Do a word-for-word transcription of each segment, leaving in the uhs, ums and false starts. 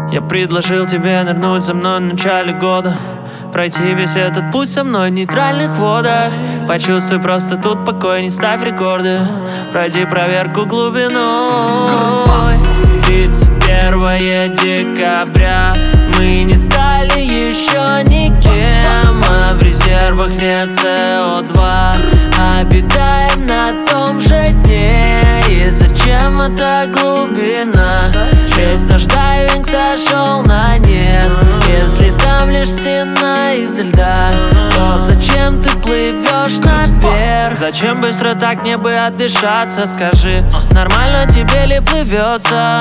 Я предложил тебе нырнуть со мной в начале года, пройти весь этот путь со мной в нейтральных водах. Почувствуй просто тут покой, не ставь рекорды, пройди проверку глубиной. Тридцать первое декабря, мы не стали еще никем, а в резервах нет си о два. Обитаем на том же дне, и зачем эта глубина? Весь наш дайвинг сошел на нет. Если там лишь стена из льда, то зачем ты плывешь наверх? Зачем быстро так мне бы отдышаться? Скажи, нормально тебе ли плывется?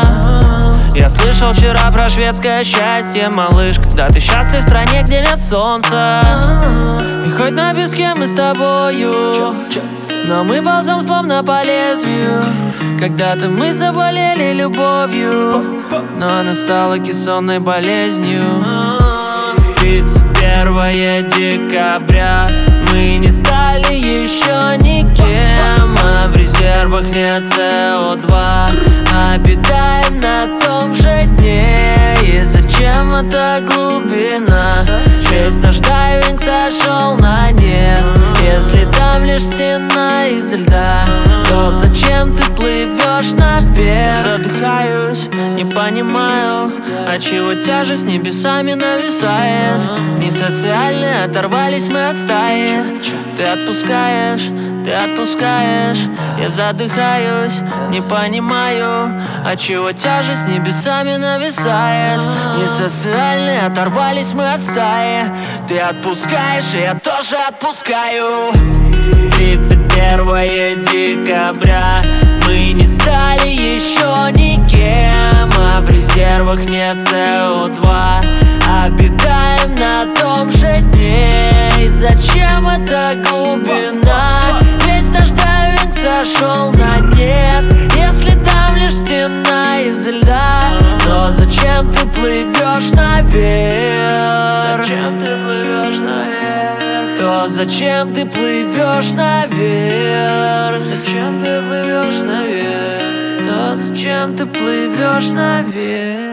Я слышал вчера про шведское счастье, малыш, когда ты счастлив в стране, где нет солнца. И хоть на песке мы с тобою, но мы ползем словно по лезвию. Когда-то мы заболели любовью, но она стала кессонной болезнью. Тридцать первое декабря, мы не стали еще никем, а в резервах нет си о два. Обитаем на том же дне, и зачем эта глубина? Весь наш дайвинг сошел на нет. Если там лишь стена из льда, то зачем ты плывешь наверх? Задыхаюсь, не понимаю, отчего тяжесть небесами нависает. Не социальные, оторвались мы от стаи. Ты отпускаешь, ты отпускаешь. Я задыхаюсь, не понимаю, отчего тяжесть небесами нависает. Не социальные, оторвались мы от стаи. Ты отпускаешь, и я тоже отпускаю. Тридцать первое декабря, мы не стали еще никем, а в резервах нет си о два. Обитаем на том же дне, и зачем эта глубина? Весь наш дайвинг сошел на нет. Если там лишь стена из льда, то зачем ты плывешь наверх? Зачем ты плывешь наверх? То зачем ты плывешь наверх? Зачем ты плывешь наверх? То зачем ты плывешь наверх?